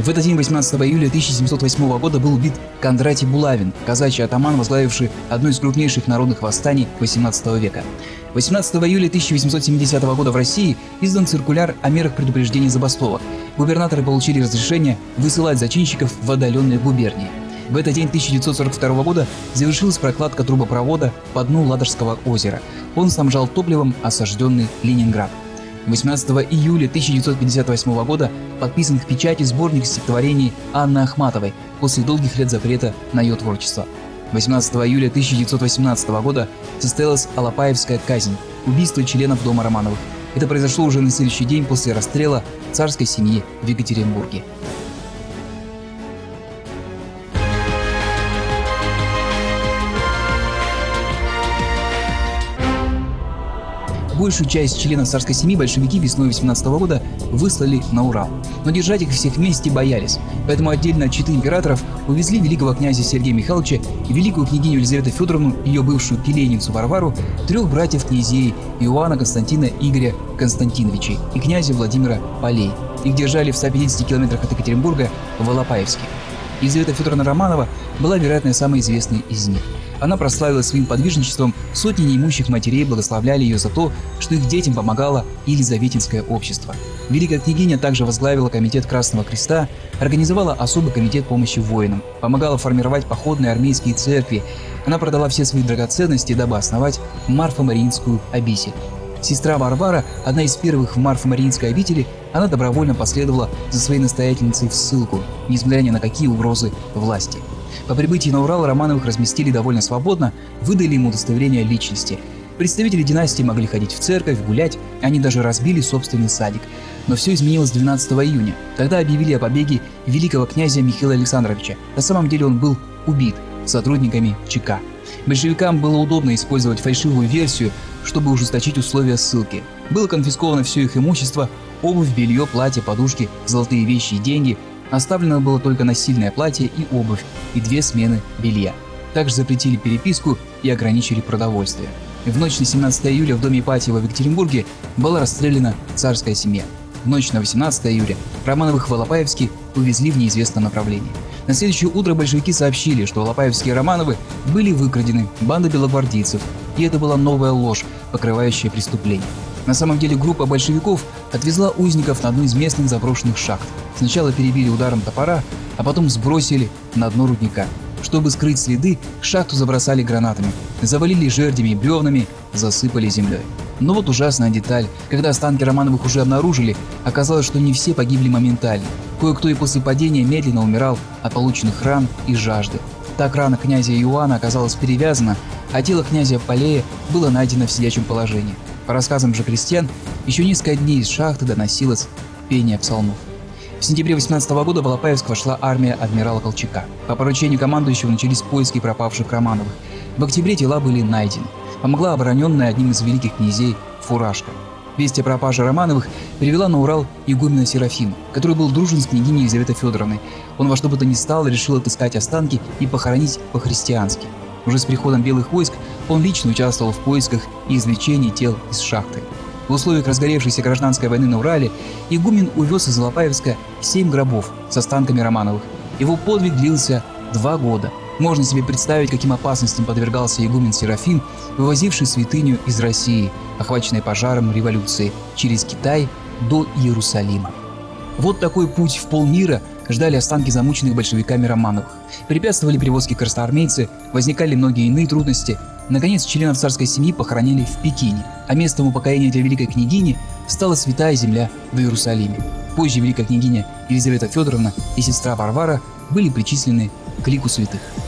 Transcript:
В этот день, 18 июля 1708 года, был убит Кондратий Булавин, казачий атаман, возглавивший одно из крупнейших народных восстаний XVIII века. 18 июля 1870 года в России издан циркуляр о мерах предупреждения забастовок. Губернаторы получили разрешение высылать зачинщиков в отдаленные губернии. В этот день 1942 года завершилась прокладка трубопровода по дну Ладожского озера. Он снабжал топливом осажденный Ленинград. 18 июля 1958 года подписан к печати сборник стихотворений Анны Ахматовой после долгих лет запрета на ее творчество. 18 июля 1918 года состоялась Алапаевская казнь, убийство членов дома Романовых. Это произошло уже на следующий день после расстрела царской семьи в Екатеринбурге. Большую часть членов царской семьи большевики весной 18 года выслали на Урал. Но держать их всех вместе боялись. Поэтому отдельно от четы императоров увезли великого князя Сергея Михайловича и великую княгиню Елизавету Федоровну, ее бывшую келейницу Варвару, трех братьев-князей Иоанна, Константина, Игоря Константиновичей и князя Владимира Полей. Их держали в 150 километрах от Екатеринбурга в Алапаевске. Елизавета Федоровна Романова была, вероятно, самой известной из них. Она прославилась своим подвижничеством, сотни неимущих матерей благословляли ее за то, что их детям помогало Елизаветинское общество. Великая княгиня также возглавила комитет Красного Креста, организовала особый комитет помощи воинам, помогала формировать походные армейские церкви. Она продала все свои драгоценности, дабы основать Марфо-Мариинскую обитель. Сестра Варвара, одна из первых в Марфо-Мариинской обители, она добровольно последовала за своей настоятельницей в ссылку, несмотря ни на какие угрозы власти. По прибытии на Урал Романовых разместили довольно свободно, выдали им удостоверение личности. Представители династии могли ходить в церковь, гулять, они даже разбили собственный садик. Но все изменилось 12 июня. Тогда объявили о побеге великого князя Михаила Александровича. На самом деле он был убит сотрудниками ЧК. Большевикам было удобно использовать фальшивую версию, чтобы ужесточить условия ссылки. Было конфисковано все их имущество, обувь, белье, платье, подушки, золотые вещи и деньги. Оставлено было только насильное платье и обувь, и 2 смены белья. Также запретили переписку и ограничили продовольствие. В ночь на 17 июля в доме Ипатьева в Екатеринбурге была расстреляна царская семья. В ночь на 18 июля Романовых в Алапаевске увезли в неизвестном направлении. На следующее утро большевики сообщили, что алапаевские Романовы были выкрадены бандой белогвардейцев, и это была новая ложь, покрывающая преступление. На самом деле группа большевиков отвезла узников на одну из местных заброшенных шахт. Сначала перебили ударом топора, а потом сбросили на дно рудника. Чтобы скрыть следы, шахту забросали гранатами, завалили жердями и бревнами, засыпали землей. Но вот ужасная деталь. Когда останки Романовых уже обнаружили, оказалось, что не все погибли моментально. Кое-кто и после падения медленно умирал от полученных ран и жажды. Так рана князя Иоанна оказалась перевязана, а тело князя Полея было найдено в сидячем положении. По рассказам же крестьян, еще несколько дней из шахты доносилось пение псалмов. В сентябре 18 года в Алапаевск вошла армия адмирала Колчака. По поручению командующего начались поиски пропавших Романовых. В октябре тела были найдены. Помогла обороненная одним из великих князей Фуражка. Весть о пропаже Романовых привела на Урал игумена Серафима, который был дружен с княгиней Елизаветой Федоровной. Он во что бы то ни стало решил отыскать останки и похоронить по-христиански. Уже с приходом белых войск он лично участвовал в поисках и извлечении тел из шахты. В условиях разгоревшейся гражданской войны на Урале игумен увез из Алапаевска 7 гробов с останками Романовых. Его подвиг длился 2 года. Можно себе представить, каким опасностям подвергался игумен Серафим, вывозивший святыню из России, охваченной пожаром революции, через Китай до Иерусалима. Вот такой путь в полмира ждали останки замученных большевиками Романовых. Препятствовали перевозке красноармейцы, возникали многие иные трудности. Наконец, членов царской семьи похоронили в Пекине, а местом упокоения для великой княгини стала святая земля в Иерусалиме. Позже великая княгиня Елизавета Федоровна и сестра Варвара были причислены к лику святых.